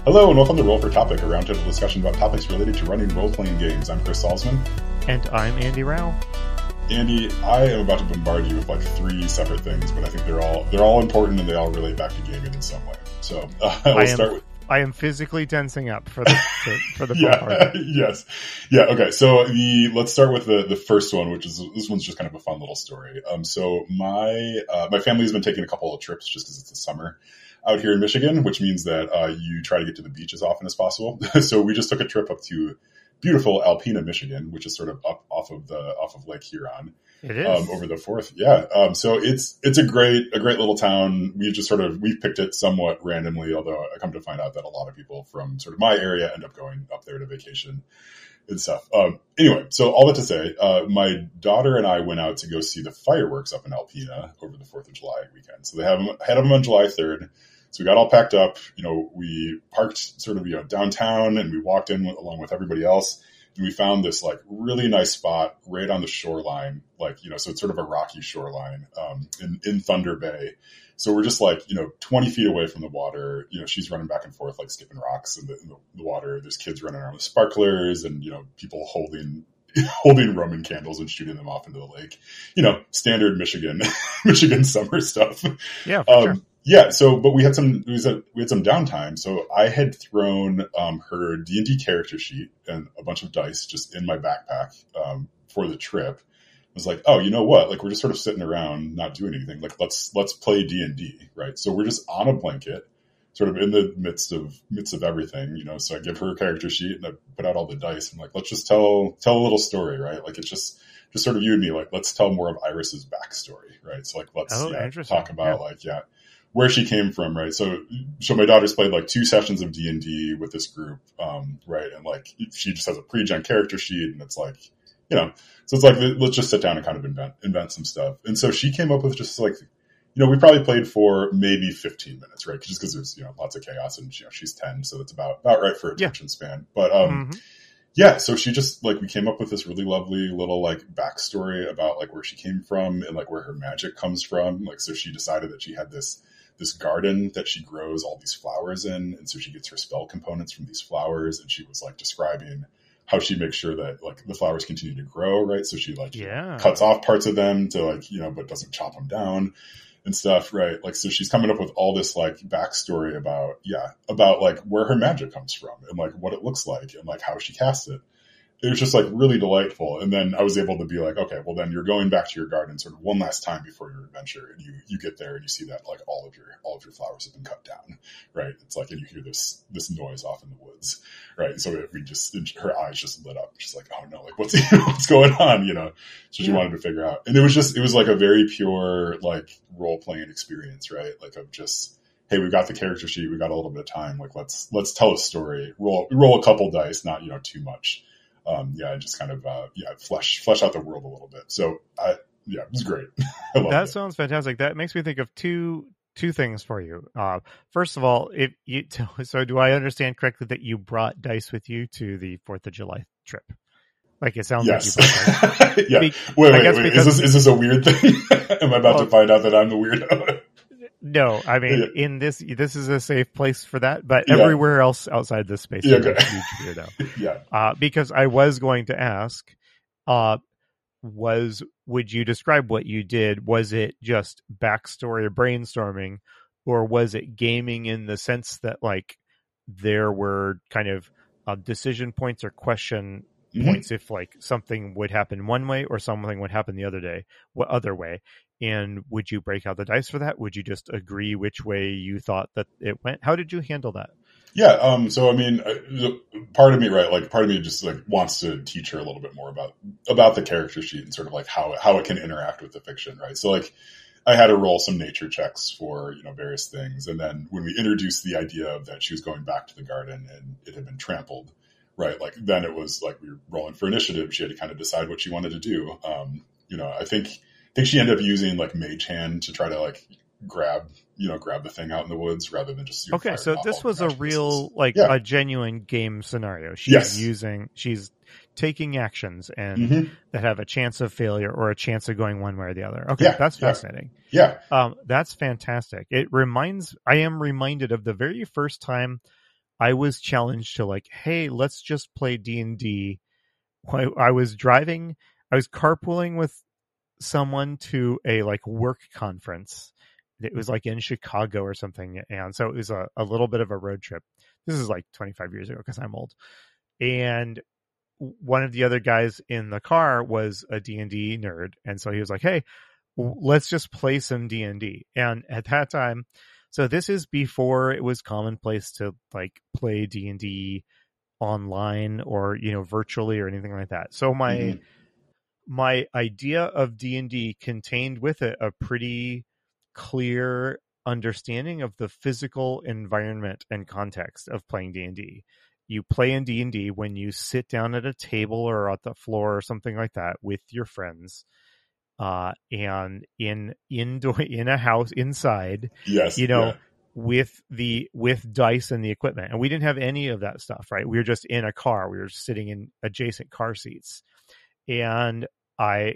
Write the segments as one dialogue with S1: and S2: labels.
S1: Hello and welcome to Roll for Topic, a roundtable discussion about topics related to running role-playing games. I'm Chris Salzman.
S2: And I'm Andy Rao.
S1: Andy, I am about to bombard you with like three separate things, but I think they're all important and they all relate back to gaming in some way. So
S2: I am physically tensing up for the
S1: yeah, yes. Yeah, okay. So let's start with the first one, which is, this one's just kind of a fun little story. So my family has been taking a couple of trips just because it's the summer out here in Michigan, which means that you try to get to the beach as often as possible. So we just took a trip up to beautiful Alpena, Michigan, which is sort of up off of Lake Huron.
S2: It is
S1: over the 4th. Yeah. So it's a great little town. We've picked it somewhat randomly, although I come to find out that a lot of people from sort of my area end up going up there to vacation and stuff. Anyway, so all that to say, my daughter and I went out to go see the fireworks up in Alpena over the 4th of July weekend. So they had them on July 3rd. So we got all packed up, we parked sort of, downtown, and we walked in along with everybody else. And we found this like really nice spot right on the shoreline, so it's sort of a rocky shoreline, in Thunder Bay. So we're just 20 feet away from the water. She's running back and forth, like skipping rocks in the water. There's kids running around with sparklers and, people holding Roman candles and shooting them off into the lake. Standard Michigan summer stuff.
S2: Yeah, for sure.
S1: Yeah. So, but we had some downtime. So I had thrown, her D&D character sheet and a bunch of dice just in my backpack, for the trip. I was like, oh, you know what? Like, we're just sort of sitting around, not doing anything. Like, let's play D&D, right? So we're just on a blanket, sort of in the midst of everything, So I give her a character sheet and I put out all the dice. I'm like, let's just tell a little story, right? Like, it's just sort of you and me. Like, let's tell more of Iris's backstory, right? So let's talk about where she came from, right? So my daughter's played 2 sessions of D&D with this group, right? And she just has a pre-gen character sheet, and it's so it's let's just sit down and kind of invent some stuff. And so she came up with just we probably played for maybe 15 minutes, right? Just because there's lots of chaos, and she's 10, so that's about right for attention span. But yeah, so she just we came up with this really lovely little backstory about where she came from and where her magic comes from. So she decided that she had this garden that she grows all these flowers in. And so she gets her spell components from these flowers. And she was describing how she makes sure that the flowers continue to grow. Right. So she cuts off parts of them to but doesn't chop them down and stuff. Right. So she's coming up with all this backstory about where her magic comes from and what it looks like and how she casts it. It was just really delightful. And then I was able to be okay, well then you're going back to your garden sort of one last time before your adventure. And you get there and you see that all of your flowers have been cut down. Right. It's and you hear this noise off in the woods. Right. So her eyes just lit up. She's like, oh no, what's going on? So she wanted to figure out. And it was a very pure, role playing experience, right? Of just, hey, we've got the character sheet. We've got a little bit of time. Let's tell a story, roll a couple dice, not, too much. Just kind of, flesh out the world a little bit. So it was great.
S2: That sounds fantastic. That makes me think of two things for you. First of all, so do I understand correctly that you brought dice with you to the 4th of July trip? It sounds like you brought dice.
S1: Yeah. Wait. Is this a weird thing? Am I about to find out that I'm the weirdo?
S2: No, I mean, in this is a safe place for that, but everywhere else outside this space, you're a huge weirdo.
S1: Yeah.
S2: Because I was going to ask, would you describe what you did? Was it just backstory or brainstorming, or was it gaming in the sense that there were kind of decision points or question points if something would happen one way or something would happen the other way? And would you break out the dice for that? Would you just agree which way you thought that it went? How did you handle that?
S1: Yeah. So, I mean, part of me, right, part of me just wants to teach her a little bit more about the character sheet and sort of how it can interact with the fiction, right? So I had her roll some nature checks for, various things. And then when we introduced the idea of that she was going back to the garden and it had been trampled, right? Then it was we were rolling for initiative. She had to kind of decide what she wanted to do. I think she ended up using Mage Hand to try to grab the thing out in the woods rather than just
S2: okay. So this was a real a genuine game scenario. She's taking actions and that have a chance of failure or a chance of going one way or the other. Okay, that's fascinating.
S1: Yeah,
S2: that's fantastic. I am reminded of the very first time I was challenged to like, hey, let's just play D&D. I was carpooling with someone to a like work conference. It was like in Chicago or something. And so it was a little bit of a road trip. This is like 25 years ago because I'm old. And one of the other guys in the car was a D&D nerd. And so he was like, hey, let's just play some D&D. And at that time, so this is before it was commonplace to like play D&D online or, you know, virtually or anything like that. So my idea of D&D contained with it a pretty clear understanding of the physical environment and context of playing D&D. You play in D&D when you sit down at a table or at the floor or something like that with your friends, and in a house inside,
S1: Yes,
S2: you know, with dice and the equipment. And we didn't have any of that stuff, right? We were just in a car. We were sitting in adjacent car seats. And I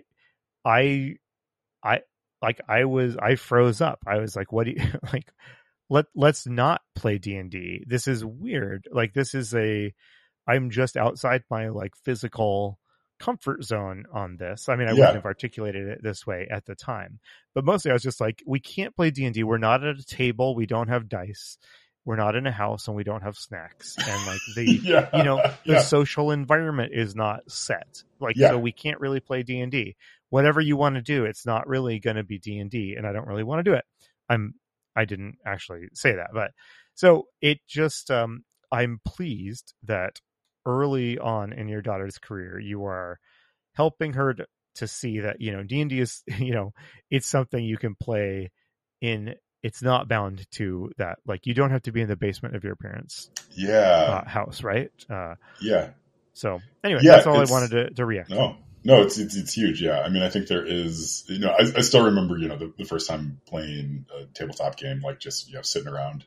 S2: froze up. I was like, what do you like? Let's not play D&D. This is weird. Like, I'm just outside my like physical comfort zone on this. I mean, I wouldn't have articulated it this way at the time, but mostly I was just like, we can't play D&D. We're not at a table. We don't have dice. We're not in a house, and we don't have snacks. And like the social environment is not set. Like, so we can't really play D&D. Whatever you want to do, it's not really going to be D&D, and I don't really want to do it. I didn't actually say that, but so it just, I'm pleased that early on in your daughter's career, you are helping her to see that, you know, D&D is, you know, it's something you can play in. It's not bound to that. Like, you don't have to be in the basement of your parents' house, right? So anyway, that's all I wanted to react to.
S1: No, it's huge. Yeah. I mean, I think there is, you know, I still remember, you know, the first time playing a tabletop game, like just, you know, sitting around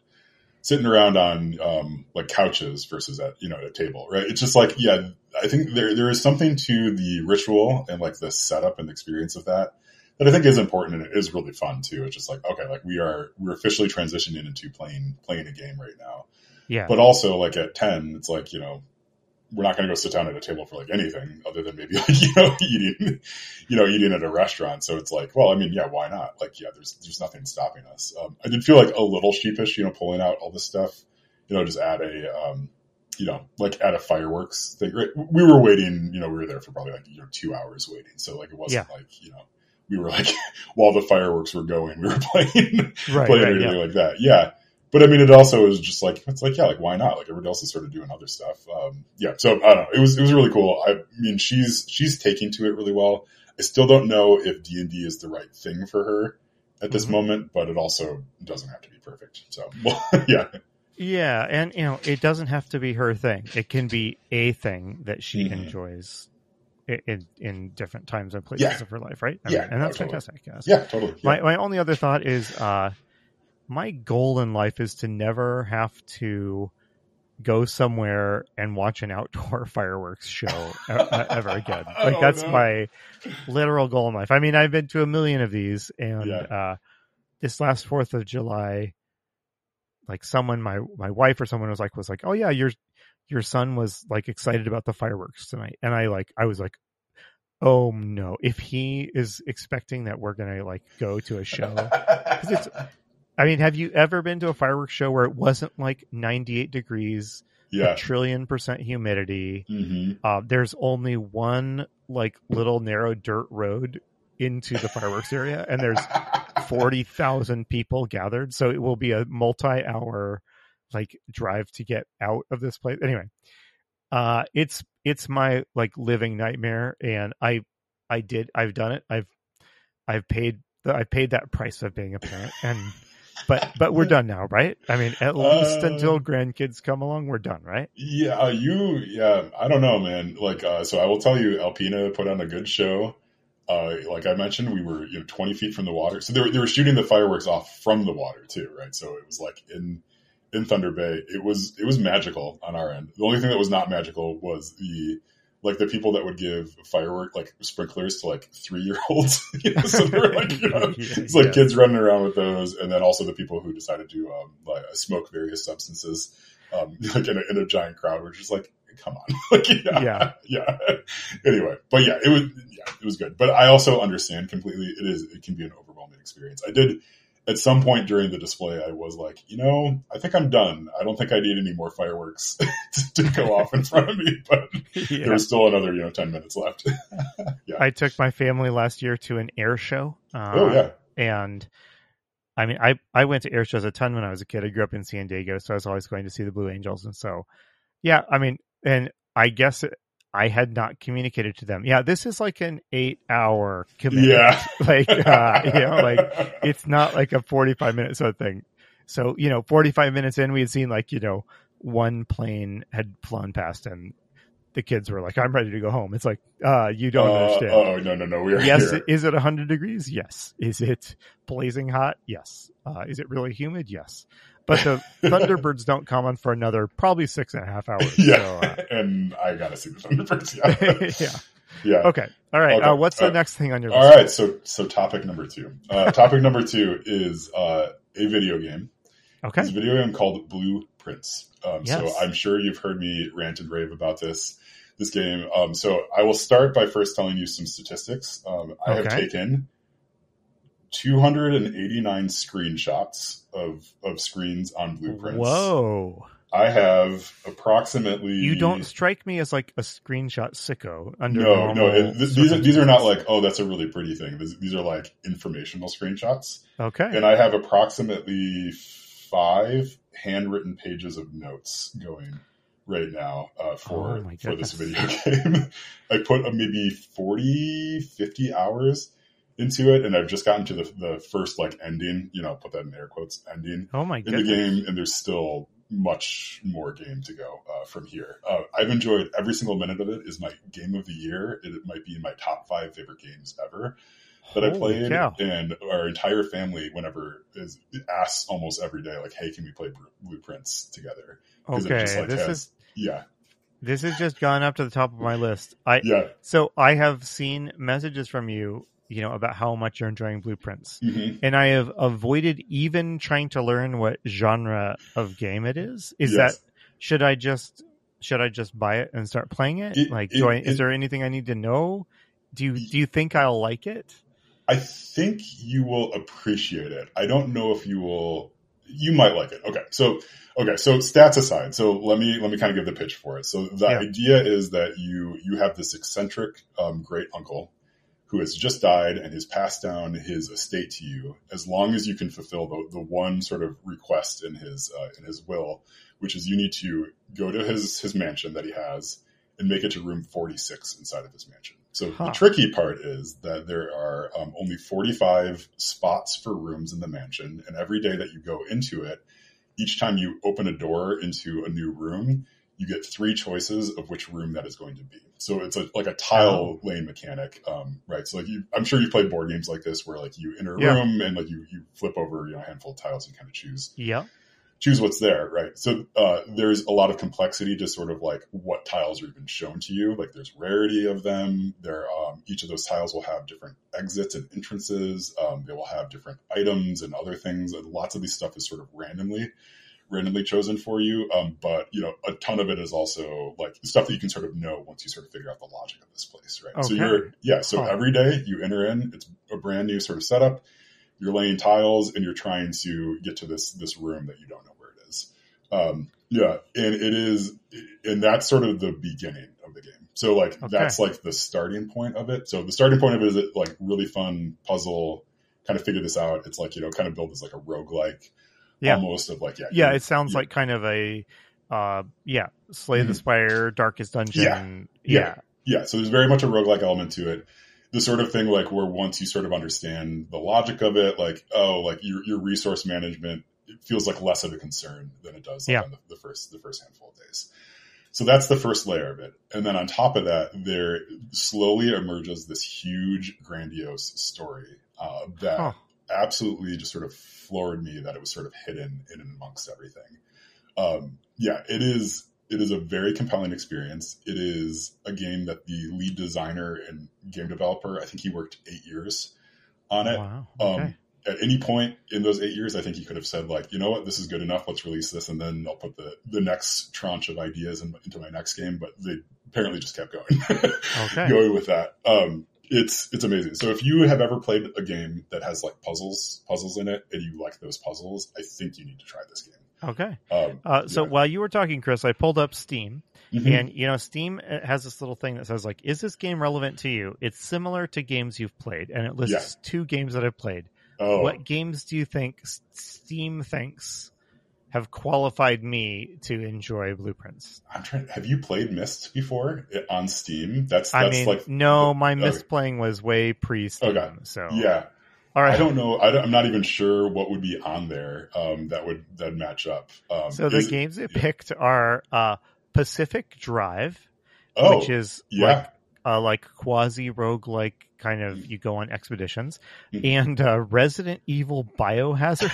S1: on, like couches versus at, you know, at a table, right? It's just like, I think there is something to the ritual and like the setup and the experience of that I think is important, and it is really fun too. It's just like, okay, like we're officially transitioning into playing a game right now.
S2: Yeah.
S1: But also like at 10, it's like, you know, we're not going to go sit down at a table for like anything other than maybe like, eating at a restaurant. So it's like, well, I mean, yeah, why not? Like, yeah, there's nothing stopping us. I did feel like a little sheepish, you know, pulling out all this stuff, you know, just at a, like at a fireworks thing. Right? We were waiting, you know, we were there for probably like, 2 hours waiting. So like, it wasn't like, you know, we were like, while the fireworks were going, we were playing anything like that. Yeah. But I mean, it also is just like, it's like, yeah, like why not? Like everybody else is sort of doing other stuff. So I don't know. It was really cool. I mean, she's taking to it really well. I still don't know if D&D is the right thing for her at this moment, but it also doesn't have to be perfect. So yeah.
S2: Yeah. And you know, it doesn't have to be her thing. It can be a thing that she enjoys in different times and places of her life. Right. I mean, and that's fantastic. Yes.
S1: Yeah, totally. Yeah.
S2: My only other thought is, my goal in life is to never have to go somewhere and watch an outdoor fireworks show ever again. Like that's my literal goal in life. I mean, I've been to a million of these, and this last 4th of July, like someone, my wife or someone was like, oh yeah, your son was like excited about the fireworks tonight, and I was like, oh no, if he is expecting that we're gonna like go to a show, 'cause it's. I mean, have you ever been to a fireworks show where it wasn't like 98 degrees, a trillion% humidity? There's only one like little narrow dirt road into the fireworks area, and there's 40,000 people gathered. So it will be a multi-hour like drive to get out of this place. Anyway, it's my like living nightmare, and I've done it. I've paid that price of being a parent, and. But we're done now, right? I mean, at least until grandkids come along, we're done, right?
S1: Yeah, I don't know, man. Like, so I will tell you, Alpina put on a good show. Like I mentioned, we were 20 feet from the water, so they were shooting the fireworks off from the water too, right? So it was like in Thunder Bay, it was magical on our end. The only thing that was not magical was the people that would give firework like sprinklers to like 3-year-olds. So they were like, it's like kids running around with those, and then also the people who decided to smoke various substances like in a giant crowd, which is like, come on. Like, yeah. Anyway, but yeah, it was good. But I also understand completely. It can be an overwhelming experience. I did at some point during the display, I was like, I think I'm done. I don't think I need any more fireworks to go off in front of me, but there was still another, 10 minutes left. Yeah.
S2: I took my family last year to an air show. And I mean, I went to air shows a ton when I was a kid. I grew up in San Diego, so I was always going to see the Blue Angels. And so, yeah, I mean, and I guess I had not communicated to them. Yeah, this is like an 8-hour commitment.
S1: Yeah.
S2: Like, like it's not like a 45-minute sort of thing. So, 45 minutes in, we had seen like, one plane had flown past and the kids were like, I'm ready to go home. It's like, you don't understand.
S1: Oh, no. We are
S2: yes.
S1: here.
S2: Is it 100 degrees? Yes. Is it blazing hot? Yes. Is it really humid? Yes. But the Thunderbirds don't come on for another probably 6.5 hours.
S1: Yeah. So, and I got to see the Thunderbirds. Yeah.
S2: Yeah. Okay. All right. Okay. What's the next thing on your list?
S1: All right. So topic number 2. Topic number 2 is a video game.
S2: Okay.
S1: It's a video game called Blueprints.
S2: Yes.
S1: So I'm sure you've heard me rant and rave about this game. So I will start by first telling you some statistics. I have taken 289 screenshots of screens on Blueprints.
S2: Whoa.
S1: I have approximately...
S2: You don't strike me as like a screenshot sicko.
S1: No. These are not like, oh, that's a really pretty thing. These are like informational screenshots.
S2: Okay.
S1: And I have approximately 5 handwritten pages of notes going right now for this video game. I put maybe 40, 50 hours into it, and I've just gotten to the first like ending, put that in air quotes, ending
S2: in
S1: the game, and there's still much more game to go from here. I've enjoyed every single minute of it. Is my game of the year. It might be in my top 5 favorite games ever that I played. And our entire family, whenever asks almost every day, like, hey, can we play Blueprints together?
S2: Okay, this has just gone up to the top of my list. So I have seen messages from you, about how much you're enjoying Blueprints.
S1: Mm-hmm.
S2: And I have avoided even trying to learn what genre of game it is. Should I just buy it and start playing it? Is there anything I need to know? Do you think I'll like it?
S1: I think you will appreciate it. I don't know if you will. You might like it. Okay. So stats aside, so let me kind of give the pitch for it. So the idea is that you have this eccentric great uncle who has just died and has passed down his estate to you, as long as you can fulfill the one sort of request in his will, which is you need to go to his mansion that he has and make it to room 46 inside of his mansion. So the tricky part is that there are only 45 spots for rooms in the mansion, and every day that you go into it, each time you open a door into a new room, you get 3 choices of which room that is going to be. So it's like a tile lane mechanic, right? So like I'm sure you've played board games like this where like you enter a room and like you flip over a handful of tiles and kind of choose what's there, right? So there's a lot of complexity to sort of like what tiles are even shown to you. Like there's rarity of them. Each of those tiles will have different exits and entrances. They will have different items and other things. And lots of these stuff is sort of randomly chosen for you. But a ton of it is also like stuff that you can sort of know once you sort of figure out the logic of this place, right?
S2: Okay.
S1: So every day you enter in, it's a brand new sort of setup. You're laying tiles and you're trying to get to this room that you don't know where it is. And that's sort of the beginning of the game. So like, that's like the starting point of it. So the starting point of it is like really fun puzzle, kind of figure this out. It's like, kind of build as like a roguelike almost of like,
S2: it sounds like kind of a, Slay the Spire, Darkest Dungeon.
S1: Yeah. So there's very much a roguelike element to it. The sort of thing like where once you sort of understand the logic of it, like, your resource management, it feels like less of a concern than it does on the first handful of days. So that's the first layer of it. And then on top of that, there slowly emerges this huge, grandiose story that absolutely just sort of floored me that it was sort of hidden in and amongst everything. It is a very compelling experience. It is a game that the lead designer and game developer, I think he worked 8 years on it.
S2: Wow. Okay.
S1: at any point in those 8 years, I think he could have said like, you know what, this is good enough. Let's release this. And then I'll put the next tranche of ideas into my next game. But they apparently just kept going, going with that. It's amazing. So if you have ever played a game that has like puzzles in it and you like those puzzles, I think you need to try this game.
S2: Okay. So while you were talking, Chris, I pulled up Steam. Mm-hmm. And, Steam has this little thing that says, like, is this game relevant to you? It's similar to games you've played. And it lists 2 games that I've played. Oh. What games do you think Steam thinks have qualified me to enjoy Blueprints?
S1: Have you played Myst before on Steam?
S2: No, my Myst playing was way pre-Steam. Okay. So
S1: yeah. All right. I don't know. I'm not even sure what would be on there that'd match up.
S2: So the games it picked are Pacific Drive, which is like quasi roguelike kind of, you go on expeditions, and Resident Evil Biohazard.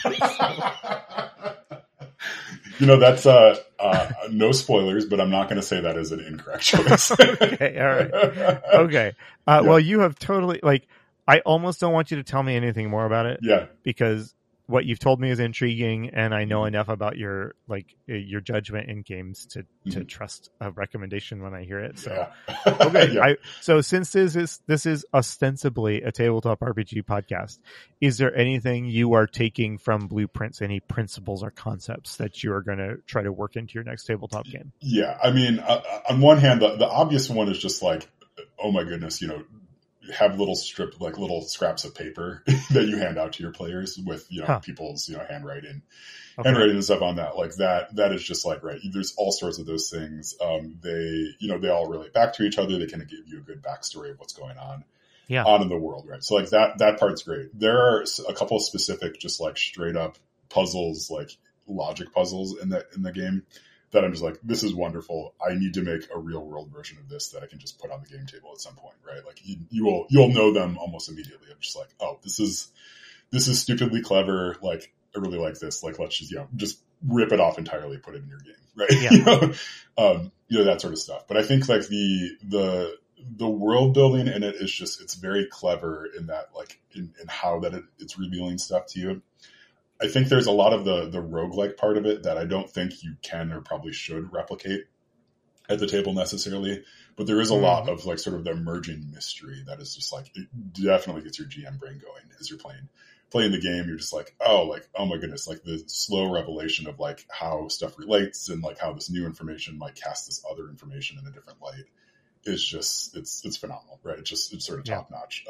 S1: That's no spoilers, but I'm not going to say that as an incorrect choice.
S2: Okay, all right. Okay. Well, you have totally, like, I almost don't want you to tell me anything more about it.
S1: Yeah.
S2: Because what you've told me is intriguing, and I know enough about your judgment in games to trust a recommendation when I hear it. So, okay. Yeah. So since this is ostensibly a tabletop RPG podcast, is there anything you are taking from Blueprints, any principles or concepts that you are going to try to work into your next tabletop game?
S1: Yeah. I mean, on one hand, the obvious one is just like, oh my goodness, have little scraps of paper that you hand out to your players with, people's, handwriting and stuff on that. Like that is just like, right. There's all sorts of those things. They all relate back to each other. They kind of give you a good backstory of what's going on in the world. Right. So like that part's great. There are a couple of specific, just like straight up puzzles, like logic puzzles in the game that I'm just like, this is wonderful. I need to make a real world version of this that I can just put on the game table at some point, right? Like you'll know them almost immediately. I'm just like, oh, this is stupidly clever. Like, I really like this. Like, let's just rip it off entirely, put it in your game, right? Yeah. That sort of stuff. But I think like the world building in it is just, it's very clever in that, like in how that it's revealing stuff to you. I think there's a lot of the roguelike part of it that I don't think you can or probably should replicate at the table necessarily, but there is a lot of like sort of the emerging mystery that is just like, it definitely gets your GM brain going as you're playing the game. You're just like, oh my goodness, like the slow revelation of like how stuff relates and like how this new information might cast this other information in a different light is just, it's phenomenal, right? It's sort of top notch.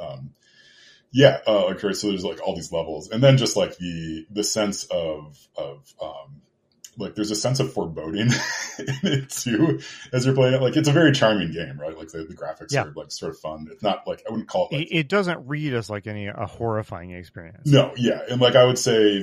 S1: So there's like all these levels, and then just like the sense of like there's a sense of foreboding in it too as you're playing it. Like it's a very charming game, right? Like the graphics are like sort of fun. It's not like, I wouldn't call it like,
S2: it doesn't read as like a horrifying experience.
S1: No, yeah, and like I would say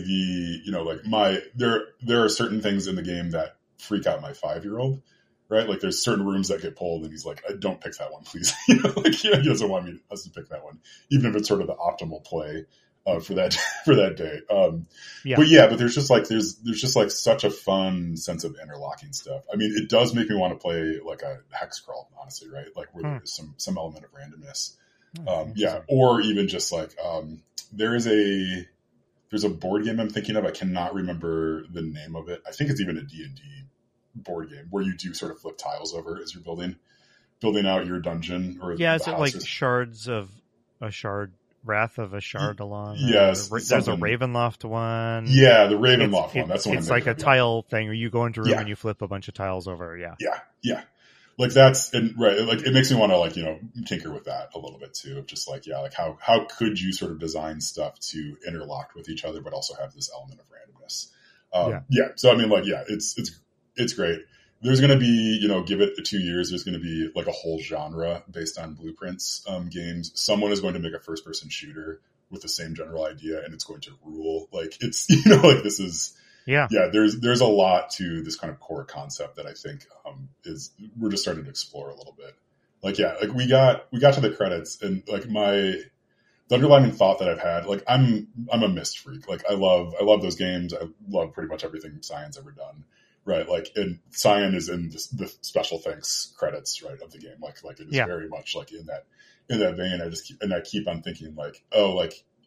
S1: there are certain things in the game that freak out my 5-year-old. Right? Like there's certain rooms that get pulled and he's like, don't pick that one, please. He doesn't want us to pick that one, even if it's sort of the optimal play, for that day. But there's just like such a fun sense of interlocking stuff. I mean, it does make me want to play like a hex crawl, honestly, right? Like where there's some element of randomness. Or even just like, there's a board game I'm thinking of. I cannot remember the name of it. I think it's even a D&D board game where you do sort of flip tiles over as you're building out your dungeon. Or
S2: is it like Shards of a Shard, Wrath of a Shard along?
S1: Yes.
S2: There's a Ravenloft one.
S1: Yeah, the Ravenloft one. That's one.
S2: It's like a tile thing where you go into a room and you flip a bunch of tiles over.
S1: Yeah. Like that's right. Like it makes me want to like, tinker with that a little bit too. Of just like, like how could you sort of design stuff to interlock with each other, but also have this element of randomness. So I mean, like, it's great. There's going to be, give it 2 years. There's going to be like a whole genre based on Blueprints games. Someone is going to make a first person shooter with the same general idea and it's going to rule. Like it's, like this is, there's a lot to this kind of core concept that I think, we're just starting to explore a little bit. Like, we got to the credits and like the underlying thought that I've had, like I'm a Myst freak. Like I love those games. I love pretty much everything Cyan's ever done. Right, like, and Cyan is in the special thanks credits, right, of the game. Like it is very much like in that vein. I keep on thinking like, oh, like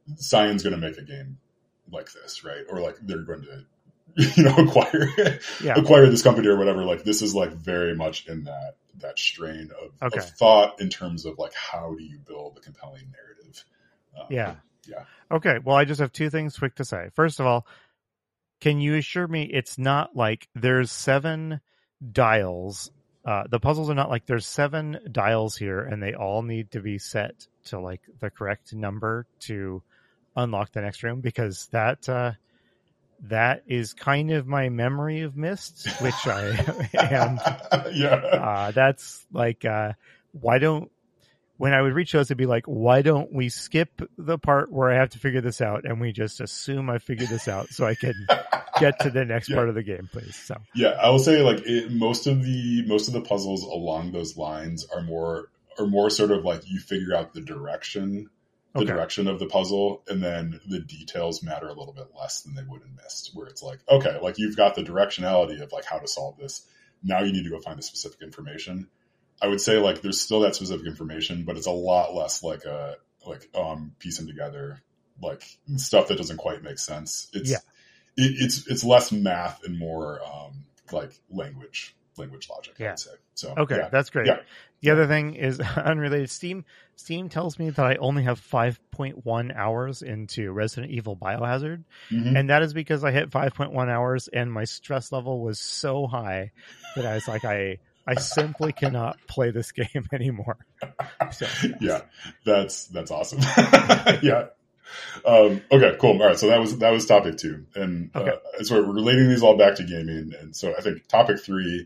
S1: Cyan's going to make a game like this, right? Or like they're going to, acquire this company or whatever. Like this is like very much in that strain of thought in terms of like, how do you build a compelling narrative?
S2: Yeah.
S1: Yeah.
S2: Okay. Well, I just have two things quick to say. First of all, can you assure me it's not like there's 7 dials? The puzzles are not like there's 7 dials here and they all need to be set to like the correct number to unlock the next room, because that is kind of my memory of Myst, which I am.
S1: Yeah.
S2: That's like, when I would reach those, it'd be like, why don't we skip the part where I have to figure this out and we just assume I figured this out so I can get to the next part of the game, please. So
S1: yeah, I will say like most of the puzzles along those lines are more sort of like you figure out the direction of the puzzle, and then the details matter a little bit less than they would in Myst, where it's like, okay, like you've got the directionality of like how to solve this. Now you need to go find the specific information. I would say like there's still that specific information, but it's a lot less like piecing together like stuff that doesn't quite make sense. It's less math and more like language logic. I would say. So
S2: okay, that's great.
S1: Yeah.
S2: The other thing is unrelated. Steam tells me that I only have 5.1 hours into Resident Evil Biohazard, and that is because I hit 5.1 hours and my stress level was so high that I was like, I simply cannot play this game anymore. So.
S1: Yeah, that's awesome. Yeah. Okay, cool. All right. So that was topic 2. And so we're relating these all back to gaming. And so I think topic 3,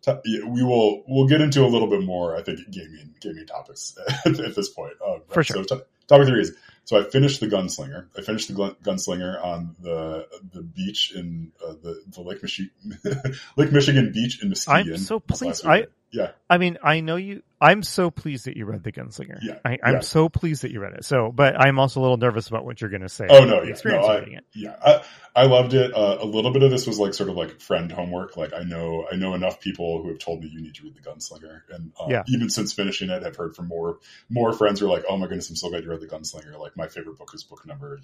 S1: we'll get into a little bit more, I think, gaming topics at this point. Right?
S2: For sure.
S1: So topic 3 is, so I finished the Gunslinger. I finished the Gunslinger on the beach in the Lake Michigan beach in Muskegon.
S2: I'm so pleased.
S1: Yeah.
S2: I mean, I know you. I'm so pleased that you read The Gunslinger.
S1: Yeah.
S2: I'm so pleased that you read it. So, but I'm also a little nervous about what you're going to say.
S1: Oh no, yeah,
S2: reading it.
S1: Yeah. I loved it. A little bit of this was like sort of like friend homework. Like I know enough people who have told me you need to read The Gunslinger, and even since finishing it, I've heard from more friends who are like, oh my goodness, I'm so glad you read The Gunslinger. Like my favorite book is book number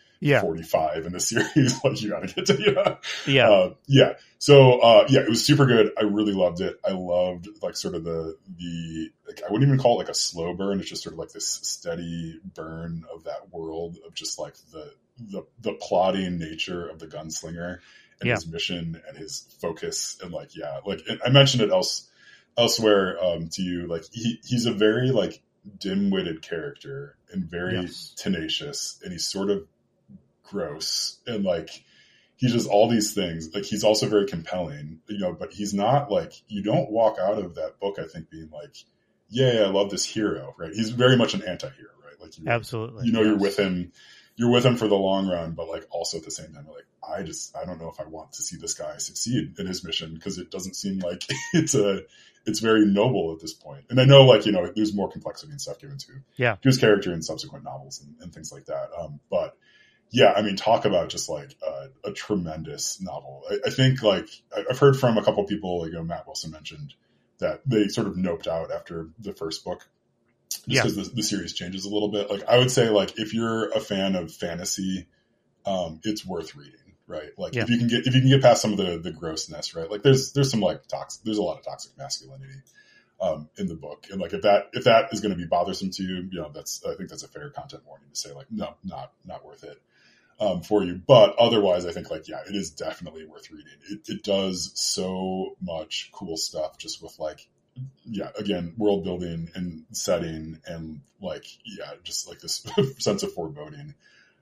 S1: 45 in the series. Like you got to get to So it was super good. I really loved it. I loved like sort of the like, I wouldn't even call it like a slow burn. It's just sort of like this steady burn of that world of just like the plotting nature of the Gunslinger and his mission and his focus. And like, I mentioned it elsewhere to you, like he's a very like dim-witted character and very tenacious, and he's sort of gross, and like he does all these things. Like he's also very compelling, but he's not like, you don't walk out of that book, I think, being like, yeah, I love this hero, right? He's very much an anti-hero, right? Like
S2: absolutely,
S1: you're with him for the long run, but like also at the same time, like I don't know if I want to see this guy succeed in his mission, because it doesn't seem like it's very noble at this point. And I know like, there's more complexity and stuff given to his character in subsequent novels and things like that. But yeah, I mean, talk about just like a tremendous novel. I think like I've heard from a couple people, like Matt Wilson mentioned that they sort of noped out after the first book, just because the series changes a little bit. Like I would say, like if you're a fan of fantasy, it's worth reading, right? Like if you can get past some of the grossness, right? Like there's some like there's a lot of toxic masculinity in the book, and like if that is going to be bothersome to you, I think that's a fair content warning to say like, no, not worth it. For you. But otherwise, I think like, it is definitely worth reading. It does so much cool stuff just with like, again, world building and setting and like, just like this sense of foreboding.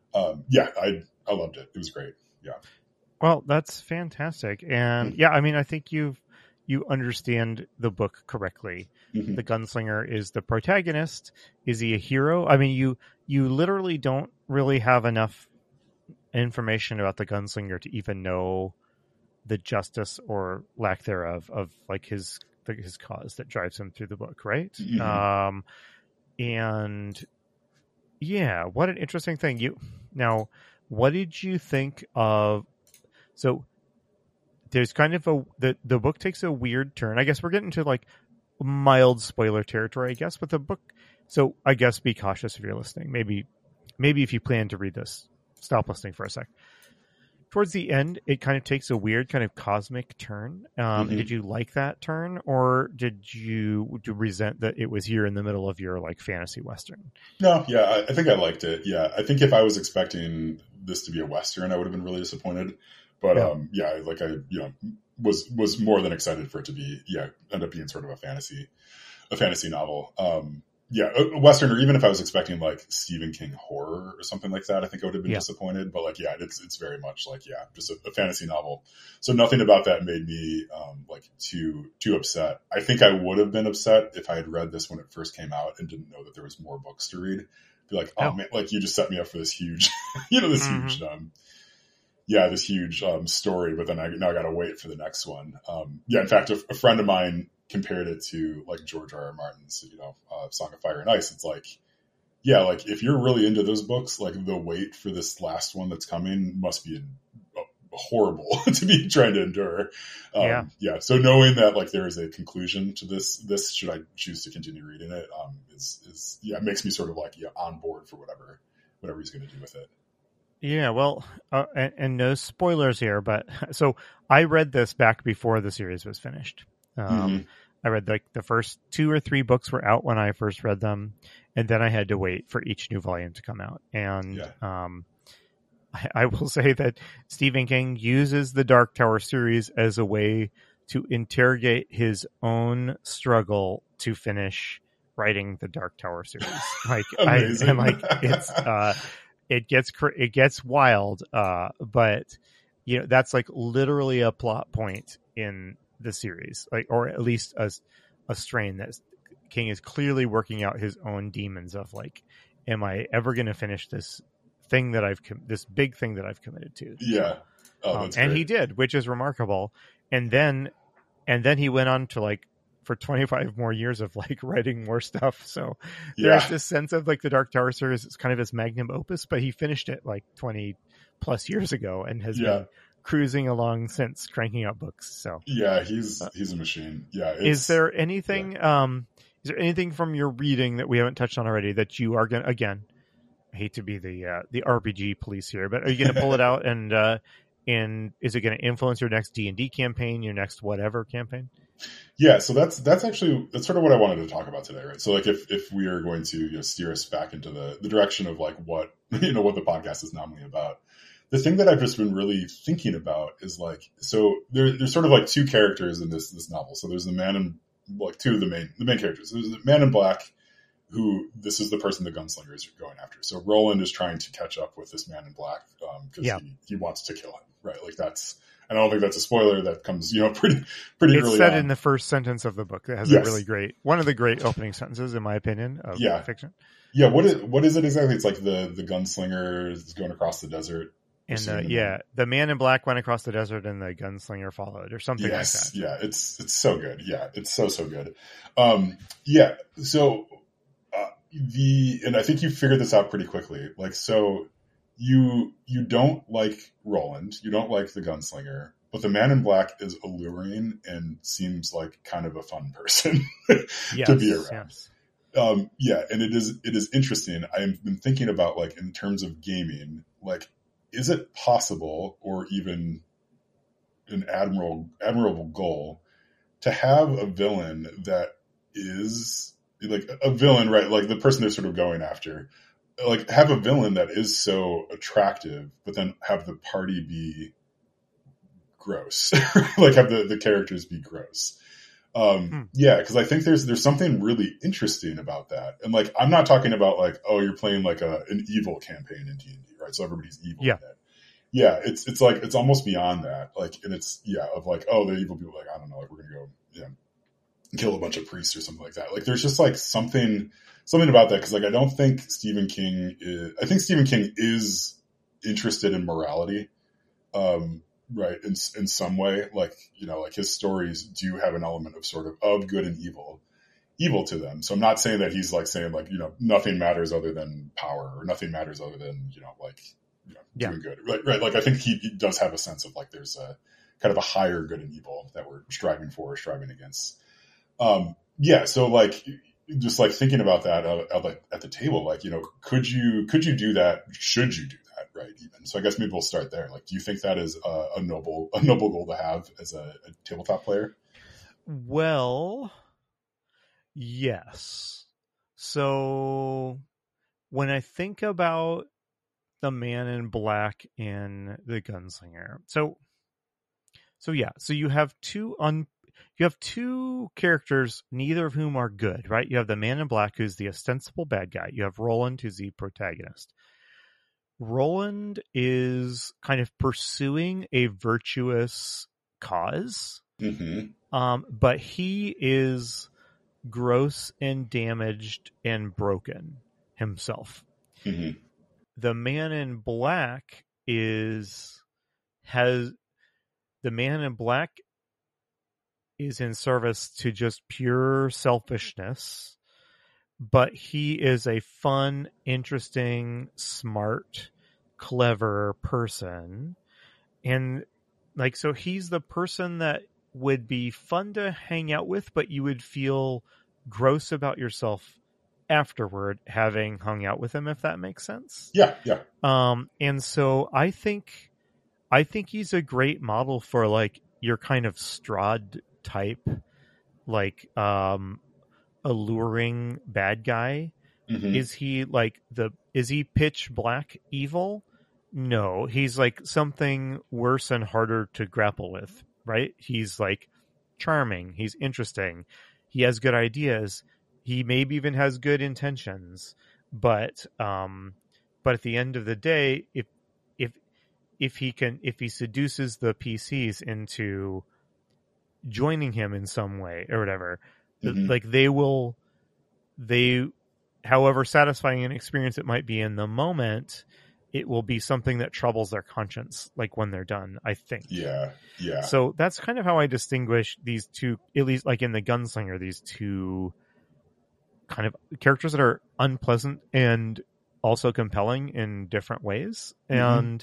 S1: I loved it. It was great. Yeah.
S2: Well, that's fantastic. And I mean, I think you understand the book correctly. Mm-hmm. The Gunslinger is the protagonist. Is he a hero? I mean, you literally don't really have enough information about the Gunslinger to even know the justice or lack thereof of like his cause that drives him through the book, right? Mm-hmm. And what an interesting thing. What did you think of? So there's kind of the book takes a weird turn. I guess we're getting to like mild spoiler territory, I guess, with the book. So I guess be cautious if you're listening. Maybe maybe if you plan to read this, stop listening for a sec. Towards the end, it kind of takes a weird kind of cosmic turn. Did you like that turn, or did you resent that it was here in the middle of your like fantasy Western?
S1: No, yeah, I think I liked it. Yeah, I think if I was expecting this to be a Western, I would have been really disappointed. But like I was more than excited for it to be end up being sort of a fantasy novel. A Western, or even if I was expecting like Stephen King horror or something like that, I think I would have been disappointed. But like, it's very much like, just a fantasy novel. So nothing about that made me like too upset. I think I would have been upset if I had read this when it first came out and didn't know that there was more books to read. Be like, oh man, like you just set me up for this huge, huge, this huge story. But then I got to wait for the next one. In fact, a friend of mine compared it to like George R.R. Martin's, Song of Fire and Ice. It's like, like if you're really into those books, like the wait for this last one that's coming must be horrible to be trying to endure. So knowing that like there is a conclusion to this should I choose to continue reading it, it makes me sort of like on board for whatever he's going to do with it.
S2: Yeah, well, and no spoilers here, but so I read this back before the series was finished. I read like the first 2 or 3 books were out when I first read them, and then I had to wait for each new volume to come out. And I will say that Stephen King uses the Dark Tower series as a way to interrogate his own struggle to finish writing the Dark Tower series. Like, it gets wild, but that's like literally a plot point in the series, like, or at least a strain that King is clearly working out his own demons of like, am I ever going to finish this thing that this big thing that I've committed to? And he did, which is remarkable. And then he went on to like for 25 more years of like writing more stuff. So there's this sense of like the Dark Tower series is kind of his magnum opus, but he finished it like 20 plus years ago and has been cruising along since, cranking out books. So
S1: he's a machine.
S2: Is there anything from your reading that we haven't touched on already that you are gonna, again, I hate to be the RPG police here, but are you gonna pull it out and is it going to influence your next D&D campaign, your next whatever campaign?
S1: So that's sort of what I wanted to talk about today, right? So like if we are going to steer us back into the direction of like what what the podcast is normally about, the thing that I've just been really thinking about is like, so there's sort of like 2 characters in this novel. So there's the man in like 2 of the main characters. There's the man in black, who this is the person the gunslinger is going after. So Roland is trying to catch up with this man in black because he wants to kill him, right? Like that's, and I don't think that's a spoiler. That comes pretty early.
S2: It's said in the first sentence of the book. That has a really great, one of the great opening sentences, in my opinion, of fiction.
S1: What is it exactly? It's like the gunslinger is going across the desert.
S2: And the man in black went across the desert and the gunslinger followed, or something like that.
S1: Yeah, it's so good. Yeah, it's so good. So and I think you figured this out pretty quickly. Like, so you don't like Roland, you don't like the gunslinger, but the man in black is alluring and seems like kind of a fun person to be around. And it is interesting. I've been thinking about like in terms of gaming, like, is it possible or even an admirable goal to have a villain that is like a villain, right? Like the person they're sort of going after, like have a villain that is so attractive, but then have the party be gross, like have the characters be gross. Because I think there's something really interesting about that. And like, I'm not talking about like, oh, you're playing like an evil campaign in D&D, right? So everybody's evil in it. It's like, it's almost beyond that. Like, and it's, of like, oh, the evil people, like, I don't know, like we're going to go, kill a bunch of priests or something like that. Like, there's just like something about that. Cause like, I think Stephen King is interested in morality. Right. In some way, like, like his stories do have an element of sort of good and evil to them. So I'm not saying that he's like saying like, nothing matters other than power, or nothing matters other than, doing good. Right. Like I think he does have a sense of like, there's a kind of a higher good and evil that we're striving for or striving against. So like, just like thinking about that at the table, like, could you do that? Should you do that? Right. Even so, I guess maybe we'll start there. Like, do you think that is a noble goal to have as a tabletop player?
S2: Well, yes. So when I think about the Man in Black and the Gunslinger, so yeah, so you have two characters, neither of whom are good, right? You have the Man in Black, who's the ostensible bad guy. You have Roland, who's the protagonist. Roland is kind of pursuing a virtuous cause, but he is gross and damaged and broken himself.
S1: Mm-hmm.
S2: The Man in Black is in service to just pure selfishness, but he is a fun, interesting, smart, clever person. And like, so he's the person that would be fun to hang out with, but you would feel gross about yourself afterward having hung out with him, if that makes sense.
S1: Yeah.
S2: And so I think he's a great model for like your kind of Strahd type, like alluring bad guy.
S1: Mm-hmm.
S2: Is he pitch black evil? No, he's like something worse and harder to grapple with, right? He's like charming, he's interesting, he has good ideas, he maybe even has good intentions, but at the end of the day, if he seduces the PCs into joining him in some way or whatever, like however satisfying an experience it might be in the moment, it will be something that troubles their conscience, like when they're done, I think.
S1: Yeah.
S2: So that's kind of how I distinguish these two, at least like in the Gunslinger, these two kind of characters that are unpleasant and also compelling in different ways. And,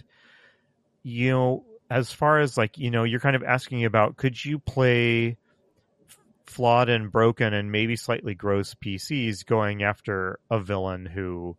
S2: as far as like, you're kind of asking about, could you play flawed and broken and maybe slightly gross PCs going after a villain who,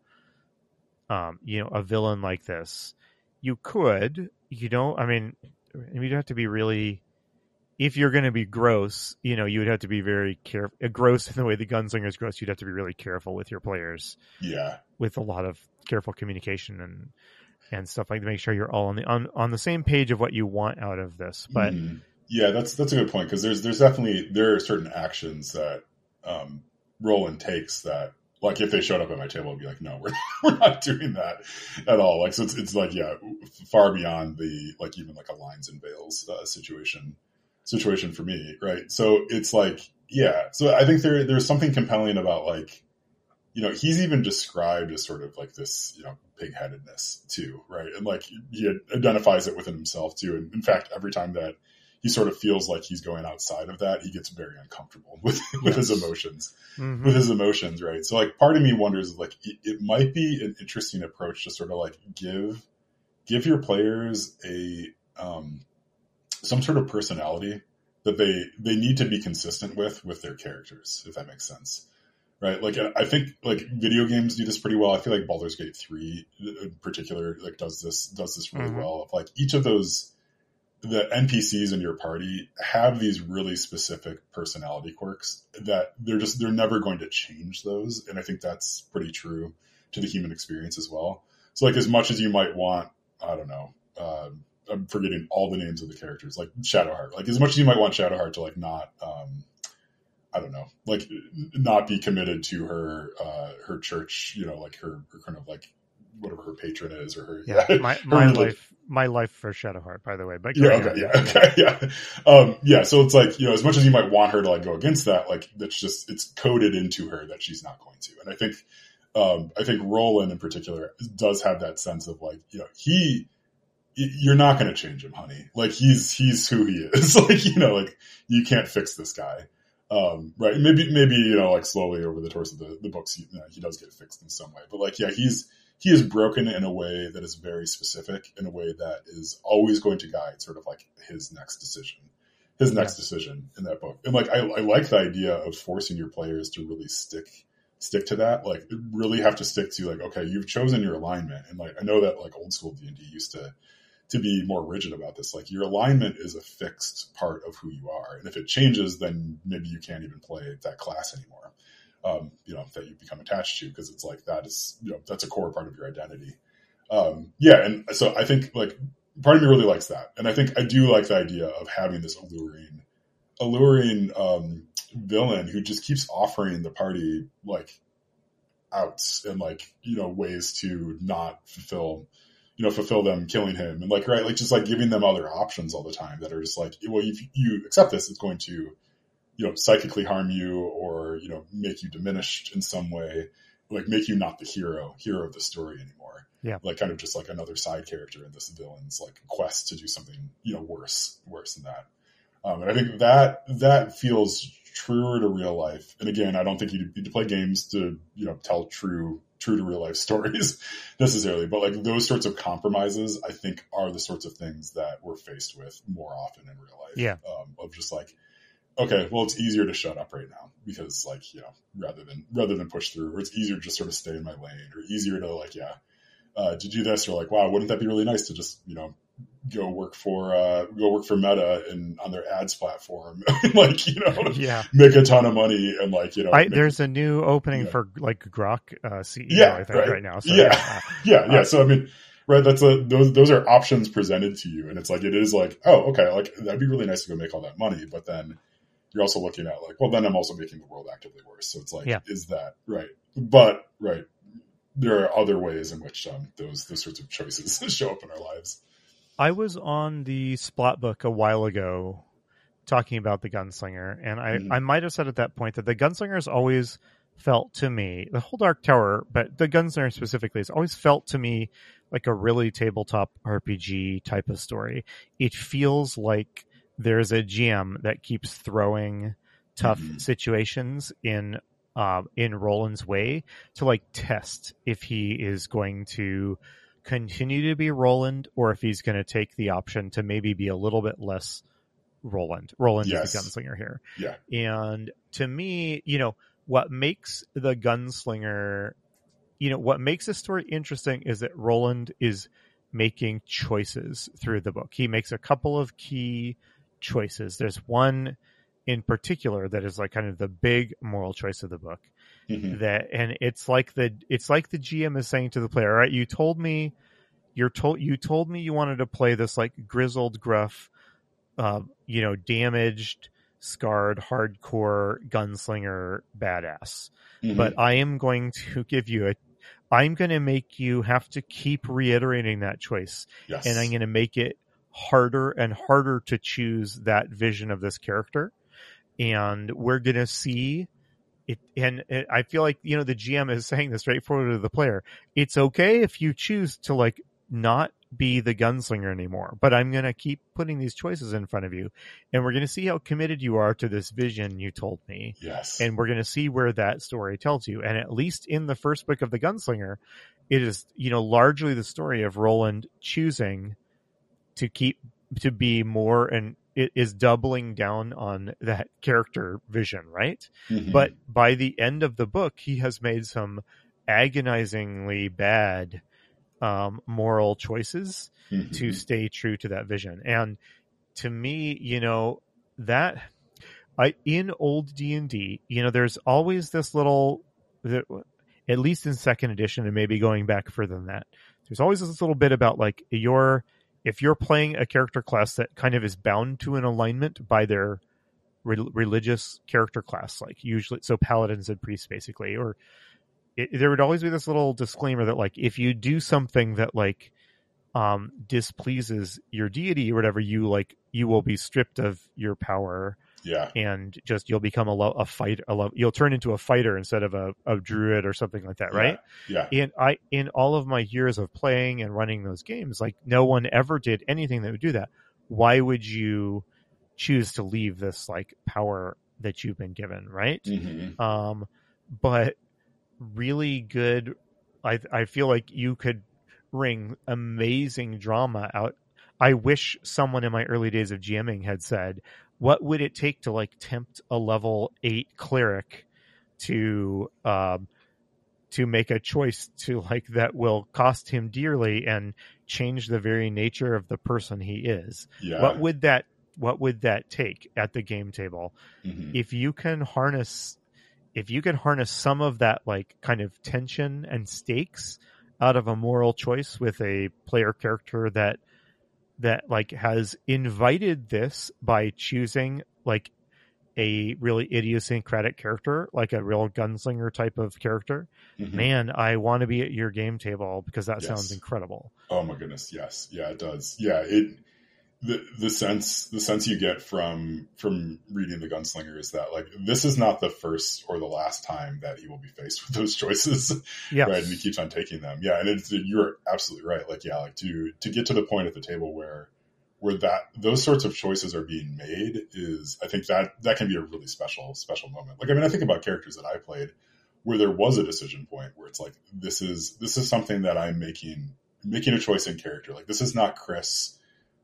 S2: a villain like this? You could, I mean, you'd have to be really, if you're going to be gross, you would have to be very careful. Gross in the way the Gunslinger is gross, you'd have to be really careful with your players.
S1: Yeah.
S2: With a lot of careful communication and stuff like to make sure you're all on the same page of what you want out of this. But
S1: yeah, that's a good point, because there are certain actions that Roland takes that, like, if they showed up at my table, I'd be like, no, we're not doing that at all. Like, so it's like, yeah, far beyond the, like, even like a lines and veils situation for me, right? So it's like, yeah. So I think there's something compelling about, like, he's even described as sort of like this, pig-headedness too, right? And like he identifies it within himself too. And in fact, every time that he sort of feels like he's going outside of that, he gets very uncomfortable with his emotions, right? So like part of me wonders, like, it might be an interesting approach to sort of like give your players a, some sort of personality that they need to be consistent with their characters, if that makes sense. Right. Like, I think like video games do this pretty well. I feel like Baldur's Gate 3 in particular, like does this really well. Of like each of those, the NPCs in your party have these really specific personality quirks that they're never going to change those. And I think that's pretty true to the human experience as well. So like, as much as you might want, I don't know, I'm forgetting all the names of the characters, like Shadowheart, like as much as you might want Shadowheart to like not, I don't know, like not be committed to her church, like her kind of like whatever her patron is, or her,
S2: my life for Shadowheart, by the way. But
S1: yeah. So it's like, as much as you might want her to like go against that, like it's coded into her that she's not going to. And I think Roland in particular does have that sense of like, you're not going to change him, honey. Like he's who he is. Like, like you can't fix this guy. Right. Maybe, like slowly over the course of the books, he does get fixed in some way, but like, yeah, he is broken in a way that is very specific, in a way that is always going to guide sort of like his next decision. his next decision in that book. And like, I like the idea of forcing your players to really stick to that. Like, really have to stick to like, okay, you've chosen your alignment. And like, I know that like old school D&D used to be more rigid about this. Like, your alignment is a fixed part of who you are. And if it changes, then maybe you can't even play that class anymore. That you become attached to, because it's like, that is, that's a core part of your identity. And so I think like part of me really likes that. And I think I do like the idea of having this alluring villain who just keeps offering the party like outs and like, ways to not fulfill them killing him, and like, right, like just like giving them other options all the time that are just like, well, if you accept this, it's going to, psychically harm you, or, make you diminished in some way, like make you not the hero of the story anymore.
S2: Yeah.
S1: Like kind of just like another side character in this villain's like quest to do something, worse than that. And I think that feels truer to real life. And again, I don't think you need to play games to, tell true to real life stories necessarily, but like those sorts of compromises, I think, are the sorts of things that we're faced with more often in real life.
S2: Yeah.
S1: Of just like, okay, well, it's easier to shut up right now because like, rather than push through, or it's easier to just sort of stay in my lane, or easier to like, to do this, or like, wow, wouldn't that be really nice to just, go work for Meta and on their ads platform, and like, make a ton of money, and like,
S2: there's a new opening for like Grok CEO, I think, right now. So,
S1: So I mean, right, those are options presented to you, and it's like, it is like, oh, okay, like that'd be really nice to go make all that money, but then you're also looking at like, well, then I'm also making the world actively worse. So it's like, is that right? But right, there are other ways in which those sorts of choices show up in our lives.
S2: I was on the Splat book a while ago talking about the Gunslinger, and I might have said at that point that the Gunslinger has always felt to me, the whole Dark Tower, but the Gunslinger specifically, has always felt to me like a really tabletop RPG type of story. It feels like there's a GM that keeps throwing tough situations in Roland's way to like test if he is going to continue to be Roland, or if he's going to take the option to maybe be a little bit less Roland. Roland is the Gunslinger here.
S1: Yeah.
S2: And to me, what makes the Gunslinger, what makes this story interesting is that Roland is making choices through the book. He makes a couple of key choices. There's one in particular that is like kind of the big moral choice of the book. And it's like the GM is saying to the player, all right, you told me you wanted to play this like grizzled, gruff, damaged, scarred, hardcore gunslinger badass. But I am going to give you I'm going to make you have to keep reiterating that choice.
S1: Yes.
S2: And I'm going to make it harder and harder to choose that vision of this character. And we're going to see it. And I feel like, the GM is saying this straightforward to the player. It's okay if you choose to like not be the gunslinger anymore, but I'm going to keep putting these choices in front of you. And we're going to see how committed you are to this vision you told me.
S1: Yes.
S2: And we're going to see where that story tells you. And at least in the first book of the Gunslinger, it is, largely the story of Roland choosing to be more, and it is doubling down on that character vision, right? But by the end of the book, he has made some agonizingly bad moral choices to stay true to that vision. And to me, that in old D&D, there's always this little, at least in second edition, and maybe going back further than that, there's always this little bit about like if you're playing a character class that kind of is bound to an alignment by their religious character class, like usually, so paladins and priests basically, or there would always be this little disclaimer that like, if you do something that like displeases your deity or whatever, you will be stripped of your power.
S1: Yeah.
S2: And just, you'll become you'll turn into a fighter instead of a druid or something like that. Right.
S1: Yeah.
S2: In all of my years of playing and running those games, like no one ever did anything that would do that. Why would you choose to leave this like power that you've been given? Right. But really good. I feel like you could wring amazing drama out. I wish someone in my early days of GMing had said, what would it take to like tempt a level 8 cleric to make a choice to like that will cost him dearly and change the very nature of the person he is?
S1: Yeah.
S2: What would that take at the game table?
S1: Mm-hmm.
S2: If you can harness some of that like kind of tension and stakes out of a moral choice with a player character that like has invited this by choosing like a really idiosyncratic character, like a real gunslinger type of character,
S1: Mm-hmm.
S2: man, I want to be at your game table because that
S1: Yes.
S2: sounds incredible.
S1: Oh my goodness. Yes. Yeah, it does. Yeah. The sense you get from reading The Gunslinger is that like this is not the first or the last time that he will be faced with those choices.
S2: Yes.
S1: Right. And he keeps on taking them. Yeah. And you're absolutely right. Like, yeah, like to get to the point at the table where those sorts of choices are being made is, I think that can be a really special moment. Like, I mean, I think about characters that I played where there was a decision point where it's like, this is something that I'm making a choice in character. Like, this is not Chris,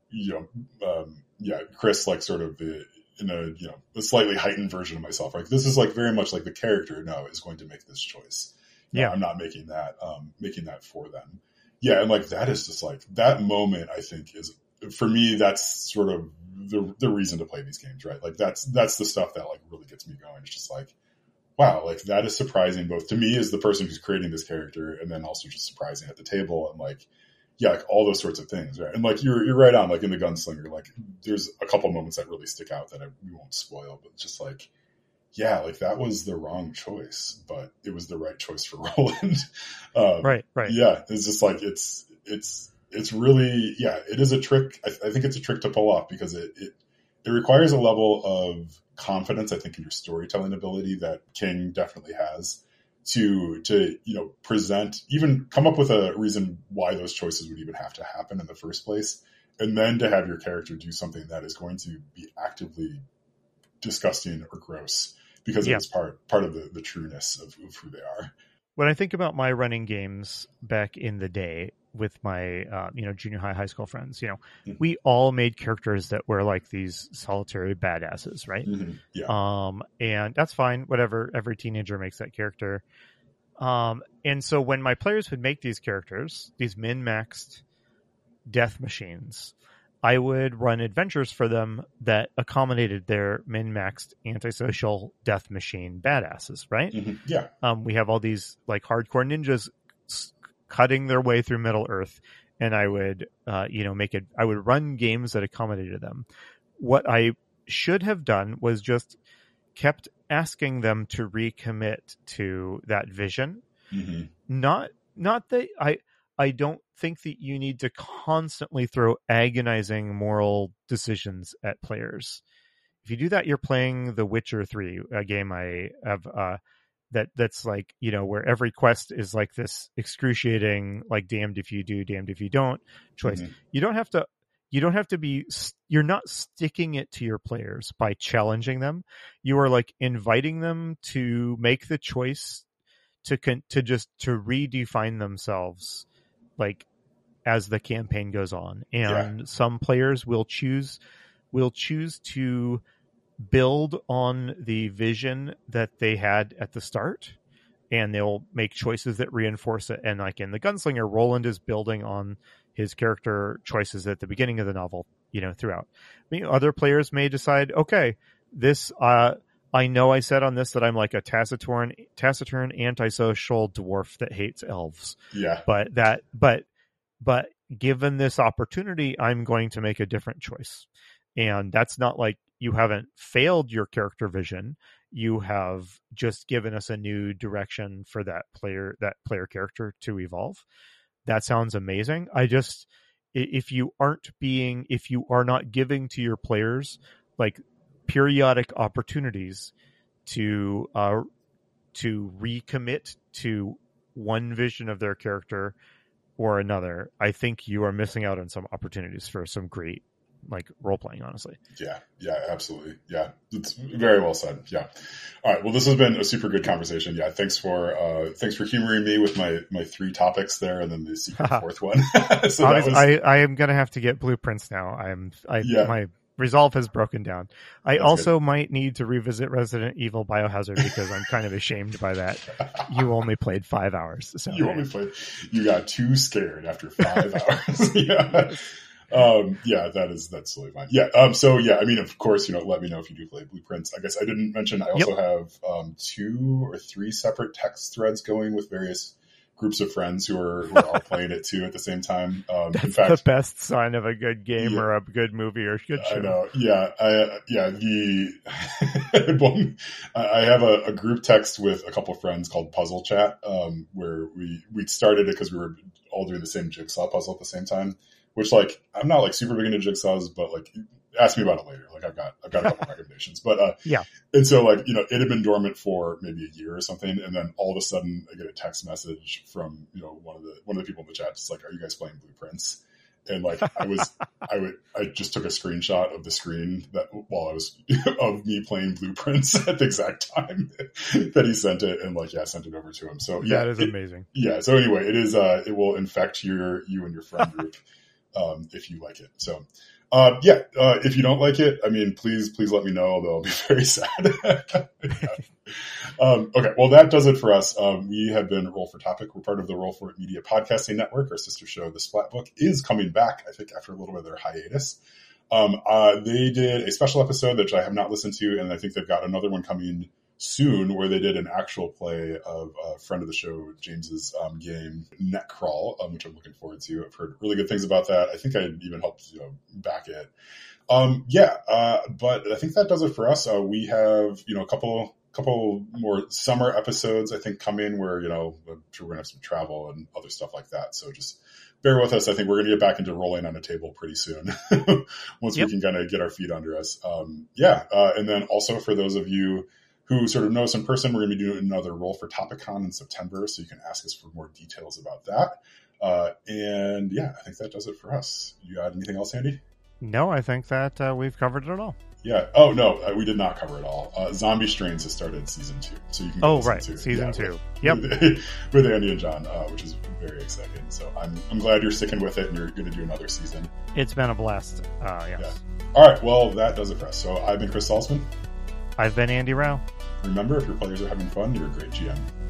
S1: Chris, like sort of in a slightly heightened version of myself. Like, this is like very much like the character is going to make this choice.
S2: Yeah.
S1: I'm not making that for them. Yeah. And like, that is just like that moment, I think is, for me, that's sort of the reason to play these games, right? Like that's the stuff that like really gets me going. It's just like, wow, like that is surprising both to me as the person who's creating this character, and then also just surprising at the table, and like, yeah, like all those sorts of things, right? And like you're right on, like in The Gunslinger, like there's a couple moments that really stick out that we won't spoil, but just like, yeah, like that was the wrong choice, but it was the right choice for Roland.
S2: Right.
S1: Yeah, it's just like it's really, yeah, it is a trick. I think it's a trick to pull off because it requires a level of confidence, I think, in your storytelling ability that King definitely has to present, even come up with a reason why those choices would even have to happen in the first place. And then to have your character do something that is going to be actively disgusting or gross because it was part of the trueness of who they are.
S2: When I think about my running games back in the day with my, junior high school friends,
S1: Mm-hmm.
S2: we all made characters that were like these solitary badasses, right?
S1: Mm-hmm. Yeah.
S2: And that's fine. Whatever. Every teenager makes that character. And so when my players would make these characters, these min-maxed death machines, I would run adventures for them that accommodated their min-maxed antisocial death machine badasses, right?
S1: Mm-hmm. Yeah.
S2: We have all these like hardcore ninjas cutting their way through Middle Earth, and I would, I would run games that accommodated them. What I should have done was just kept asking them to recommit to that vision.
S1: Mm-hmm.
S2: Not that I don't think that you need to constantly throw agonizing moral decisions at players. If you do that, you're playing The Witcher 3, a game I have that's like, where every quest is like this excruciating, like damned if you do, damned if you don't choice.
S1: Mm-hmm.
S2: You don't have to be, you're not sticking it to your players by challenging them. You are like inviting them to make the choice to redefine themselves, like as the campaign goes on. And some players will choose to build on the vision that they had at the start, and they'll make choices that reinforce it. And like in The Gunslinger, Roland is building on his character choices at the beginning of the novel, throughout. Other players may decide, okay, this, I know I said on this that I'm like a taciturn, antisocial dwarf that hates elves.
S1: Yeah.
S2: But given this opportunity, I'm going to make a different choice. And that's not like you haven't failed your character vision. You have just given us a new direction for that player character to evolve. That sounds amazing. If you are not giving to your players like periodic opportunities to recommit to one vision of their character or another, I think you are missing out on some opportunities for some great like role playing, honestly.
S1: Yeah, absolutely. Yeah, it's very well said. Yeah. All right. Well, this has been a super good conversation. Yeah. Thanks for humoring me with my 3 topics there, and then the secret 4th one.
S2: So I am going to have to get blueprints now. Resolve has broken down. I
S1: That's
S2: also might need to revisit Resident Evil Biohazard because I'm kind of ashamed by that. You only played 5 hours. So
S1: You got too scared after 5 hours. Yeah. That's totally fine. Yeah. So yeah, I mean, of course, let me know if you do play Blueprints. I guess I didn't mention, I also have 2 or 3 separate text threads going with various groups of friends who are all playing it too at the same time.
S2: That's
S1: in fact,
S2: the best sign of a good game or a good movie or good show.
S1: I know. Yeah. I have a group text with a couple of friends called Puzzle Chat, where we started it because we were all doing the same jigsaw puzzle at the same time, which I'm not super big into jigsaws, but ask me about it later. I've got a couple recommendations, but and so it had been dormant for maybe a year or something, and then all of a sudden I get a text message from one of the people in the chat, just are you guys playing Blueprints? And I just took a screenshot of the screen of me playing Blueprints at the exact time that he sent it, and sent it over to him. So
S2: that is amazing.
S1: Yeah. So anyway, it is it will infect you and your friend group if you like it. So. If you don't like it, I mean, please let me know, although I'll be very sad. Okay, well, that does it for us. We have been Roll for Topic. We're part of the Roll for It Media Podcasting Network. Our sister show, The Splat Book, is coming back, I think, after a little bit of their hiatus. They did a special episode that I have not listened to, and I think they've got another one coming soon where they did an actual play of a friend of the show, James's game, Netcrawl, which I'm looking forward to. I've heard really good things about that. I think I even helped back it. But I think that does it for us. We have a couple more summer episodes I think coming where I'm sure we're gonna have some travel and other stuff like that. So just bear with us. I think we're gonna get back into rolling on a table pretty soon once we can kind of get our feet under us. And then also for those of you who sort of know us in person, we're going to be doing another Roll for TopicCon in September, so you can ask us for more details about that. I think that does it for us. You got anything else, Andy?
S2: No, I think that we've covered it all.
S1: Yeah. Oh, no, we did not cover it all. Zombie Strains has started season 2, so you can
S2: season 2.
S1: With Andy and John, which is very exciting. So I'm glad you're sticking with it, and you're going to do another season.
S2: It's been a blast. Yes.
S1: Yeah. All right. Well, that does it for us. So I've been Chris Salzman.
S2: I've been Andy Rao.
S1: Remember, if your players are having fun, you're a great GM.